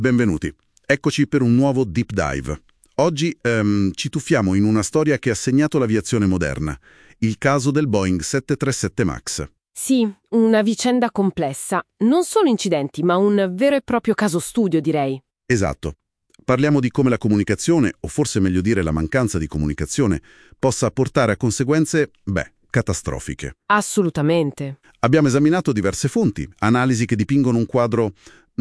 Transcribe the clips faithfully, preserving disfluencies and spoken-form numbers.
Benvenuti. Eccoci per un nuovo Deep Dive. Oggi ehm, ci tuffiamo in una storia che ha segnato l'aviazione moderna, il caso del Boeing sette trentasette MAX. Sì, una vicenda complessa. Non solo incidenti, ma un vero e proprio caso studio, direi. Esatto. Parliamo di come la comunicazione, o forse meglio dire la mancanza di comunicazione, possa portare a conseguenze, beh, catastrofiche. Assolutamente. Abbiamo esaminato diverse fonti, analisi che dipingono un quadro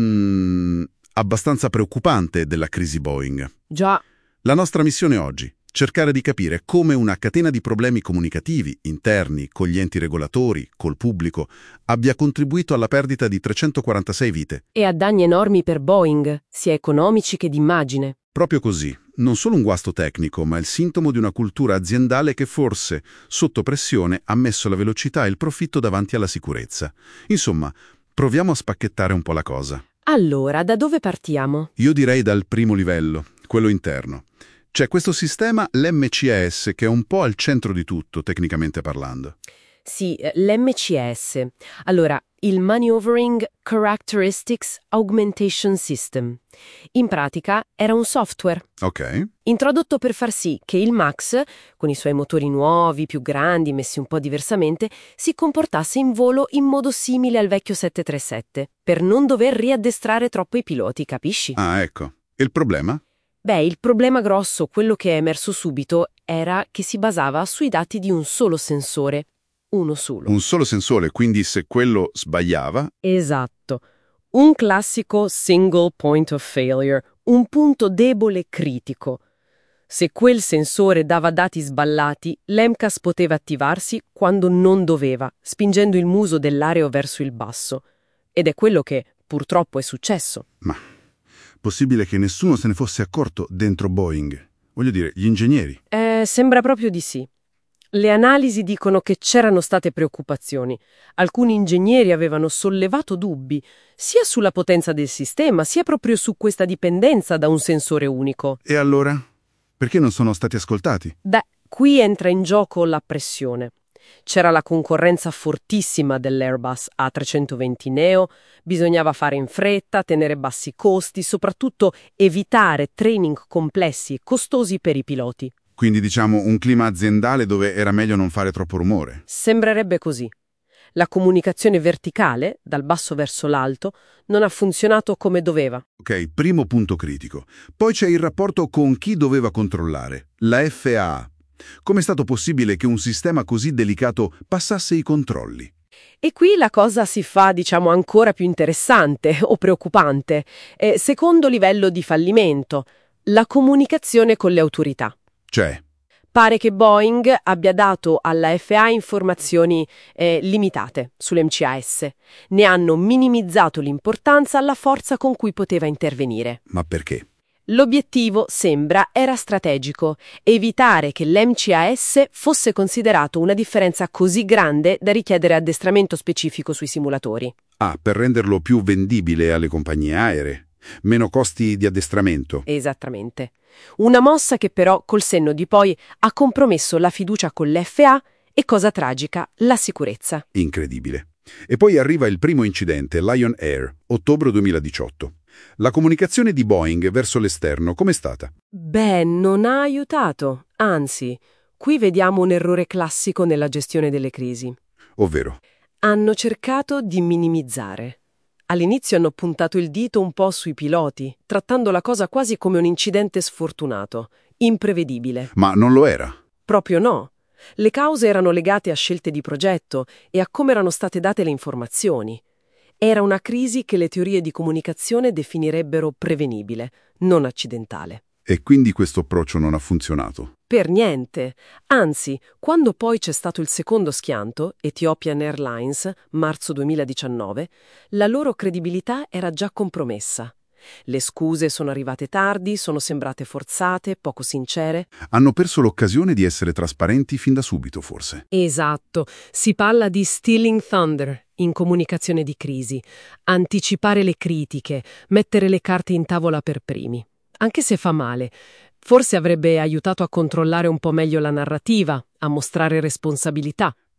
mm, abbastanza preoccupante della crisi Boeing. Già. La nostra missione oggi, cercare di capire come una catena di problemi comunicativi, interni, con gli enti regolatori, col pubblico, abbia contribuito alla perdita di trecentoquarantasei vite. E a danni enormi per Boeing, sia economici che d'immagine. Proprio così, non solo un guasto tecnico, ma il sintomo di una cultura aziendale che forse, sotto pressione, ha messo la velocità e il profitto davanti alla sicurezza. Insomma, proviamo a spacchettare un po' la cosa. Allora, da dove partiamo? Io direi dal primo livello, quello interno. C'è questo sistema, l'M C A S, che è un po' al centro di tutto, tecnicamente parlando. Sì, l'M C A S. Allora, il Maneuvering Characteristics Augmentation System. In pratica era un software Ok. introdotto per far sì che il MAX, con i suoi motori nuovi, più grandi, messi un po' diversamente, si comportasse in volo in modo simile al vecchio sette trentasette, per non dover riaddestrare troppo i piloti, capisci? Ah, ecco. E il problema? Beh, il problema grosso, quello che è emerso subito, era che si basava sui dati di un solo sensore. Uno solo. Un solo sensore, quindi se quello sbagliava... Esatto. Un classico single point of failure, un punto debole critico. Se quel sensore dava dati sballati, l'E M C A S poteva attivarsi quando non doveva, spingendo il muso dell'aereo verso il basso. Ed è quello che, purtroppo, è successo. Ma possibile che nessuno se ne fosse accorto dentro Boeing? Voglio dire, gli ingegneri. Eh, sembra proprio di sì. Le analisi dicono che c'erano state preoccupazioni. Alcuni ingegneri avevano sollevato dubbi, sia sulla potenza del sistema, sia proprio su questa dipendenza da un sensore unico. E allora? Perché non sono stati ascoltati? Beh, qui entra in gioco la pressione. C'era la concorrenza fortissima dell'Airbus A trecentoventi neo, bisognava fare in fretta, tenere bassi i costi, soprattutto evitare training complessi e costosi per i piloti. Quindi diciamo un clima aziendale dove era meglio non fare troppo rumore. Sembrerebbe così. La comunicazione verticale, dal basso verso l'alto, non ha funzionato come doveva. Ok, primo punto critico. Poi c'è il rapporto con chi doveva controllare, la F A A. Com'è stato possibile che un sistema così delicato passasse i controlli? E qui la cosa si fa, diciamo, ancora più interessante o preoccupante. Eh, secondo livello di fallimento, la comunicazione con le autorità. Cioè, Pare che Boeing abbia dato alla F A A informazioni eh, limitate sull'M C A S. Ne hanno minimizzato l'importanza alla forza con cui poteva intervenire. ma perché? L'obiettivo, sembra, era strategico: evitare che l'M C A S fosse considerato una differenza così grande da richiedere addestramento specifico sui simulatori. Ah, per renderlo più vendibile alle compagnie aeree. Meno costi di addestramento. Esattamente. Una mossa che però, col senno di poi, ha compromesso la fiducia con l'F A A e, cosa tragica, la sicurezza. Incredibile. E poi arriva il primo incidente, Lion Air, ottobre duemiladiciotto. La comunicazione di Boeing verso l'esterno com'è stata? Beh, non ha aiutato. Anzi, qui vediamo un errore classico nella gestione delle crisi. Ovvero, Hanno cercato di minimizzare. All'inizio hanno puntato il dito un po' sui piloti, trattando la cosa quasi come un incidente sfortunato, imprevedibile. ma non lo era. Proprio no. Le cause erano legate a scelte di progetto e a come erano state date le informazioni. Era una crisi che le teorie di comunicazione definirebbero prevenibile, non accidentale. E quindi questo approccio non ha funzionato. Per niente. Anzi, quando poi c'è stato il secondo schianto, Ethiopian Airlines, marzo duemiladiciannove, la loro credibilità era già compromessa. Le scuse sono arrivate tardi, sono sembrate forzate, poco sincere. Hanno perso l'occasione di essere trasparenti fin da subito, forse. Esatto. Si parla di stealing thunder in comunicazione di crisi. Anticipare le critiche, mettere le carte in tavola per primi. Anche se fa male. Forse avrebbe aiutato a controllare un po' meglio la narrativa, a mostrare responsabilità.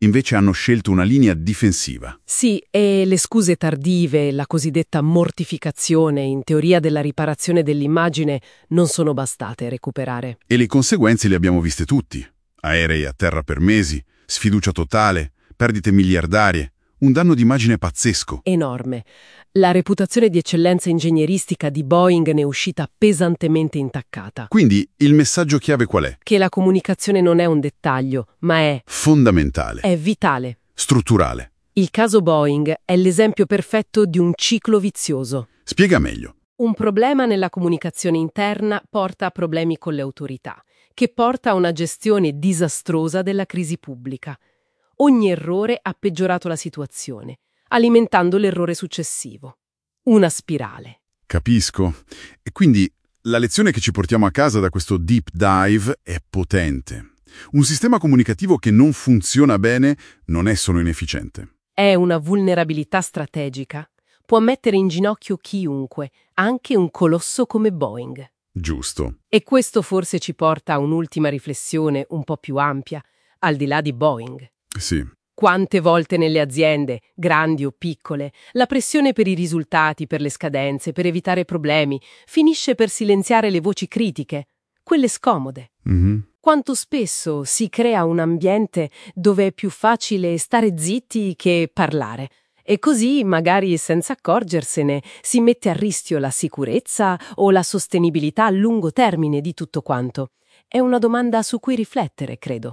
invece hanno scelto una linea difensiva. Sì, e le scuse tardive, la cosiddetta mortificazione in teoria della riparazione dell'immagine, non sono bastate a recuperare. E le conseguenze le abbiamo viste tutti. Aerei a terra per mesi, sfiducia totale, perdite miliardarie, un danno d'immagine pazzesco. Enorme. La reputazione di eccellenza ingegneristica di Boeing ne è uscita pesantemente intaccata. Quindi il messaggio chiave qual è? Che la comunicazione non è un dettaglio, ma è... Fondamentale. è vitale. Strutturale. Il caso Boeing è l'esempio perfetto di un ciclo vizioso. Spiega meglio. Un problema nella comunicazione interna porta a problemi con le autorità, che porta a una gestione disastrosa della crisi pubblica. Ogni errore ha peggiorato la situazione, alimentando l'errore successivo. Una spirale. Capisco. E quindi la lezione che ci portiamo a casa da questo deep dive è potente. Un sistema comunicativo che non funziona bene non è solo inefficiente. È una vulnerabilità strategica. Può mettere in ginocchio chiunque, anche un colosso come Boeing. Giusto. E questo forse ci porta a un'ultima riflessione un po' più ampia, al di là di Boeing. Sì. Quante volte nelle aziende, grandi o piccole, la pressione per i risultati, per le scadenze, per evitare problemi, finisce per silenziare le voci critiche, quelle scomode. Mm-hmm. Quanto spesso si crea un ambiente dove è più facile stare zitti che parlare, e così, magari senza accorgersene, si mette a rischio la sicurezza o la sostenibilità a lungo termine di tutto quanto. È una domanda su cui riflettere, credo.